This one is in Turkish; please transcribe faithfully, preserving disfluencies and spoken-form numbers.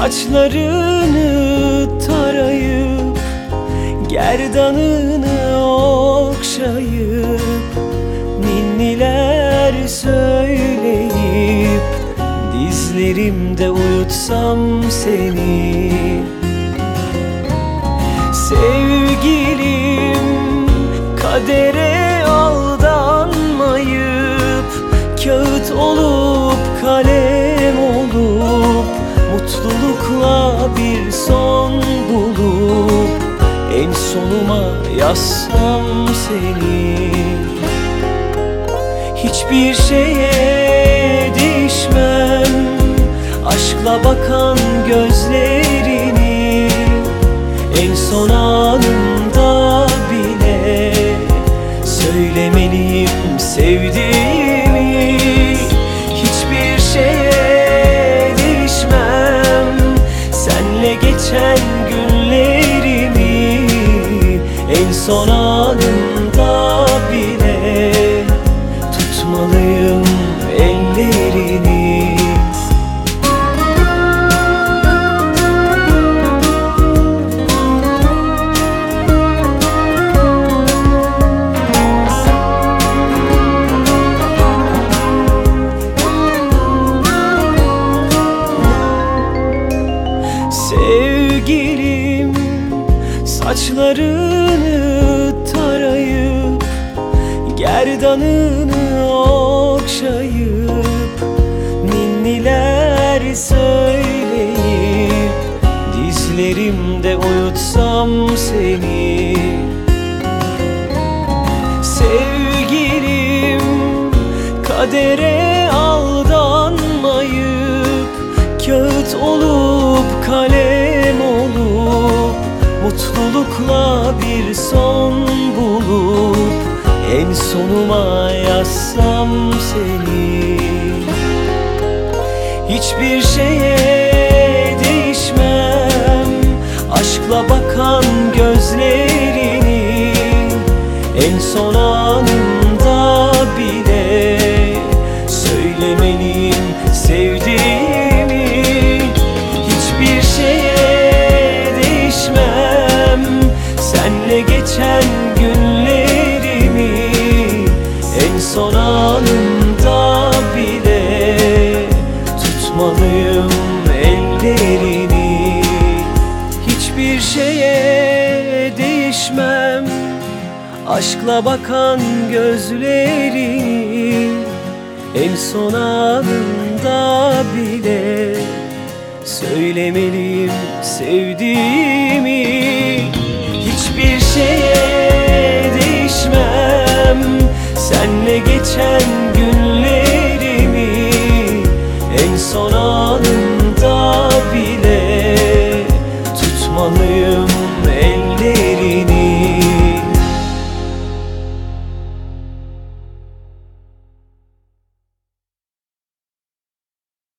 Saçlarını tarayıp gerdanını okşayıp ninniler söyleyip dizlerimde uyutsam seni. Sevgilim, kadere aldanmayıp kağıt olup kalem olup mutlulukla bir son bulup en sonuma yazsam seni. Hiçbir şeye değişmem, aşkla bakan gözlerini en son anımda bile söylemeliyim sevdiğimi. Hiçbir şeye değişmem, senle geçen günlerimi en son anımda bile tutmalıyım ellerini. Sevgilim, saçlarını tarayıp gerdanını okşayıp ninniler söyleyip dizlerimde uyutsam seni. Sevgilim, kadere aldanmayıp kağıt olup kalem olup mutlulukla bir son bulup en sonuma yazsam seni. Hiçbir şeye değişmem, aşkla bakan gözlerini en son anımda bile söylemeliyim sevdiğimi. Hiçbir şeye değişmem, senle geçen günlerimi en son anımda bile tutmalıyım ellerini. Hiçbir şeye değişmem, aşkla bakan gözlerini en son anımda bile söylemeliyim sevdiğimi. Hiçbir şeye değişmem, senle geçen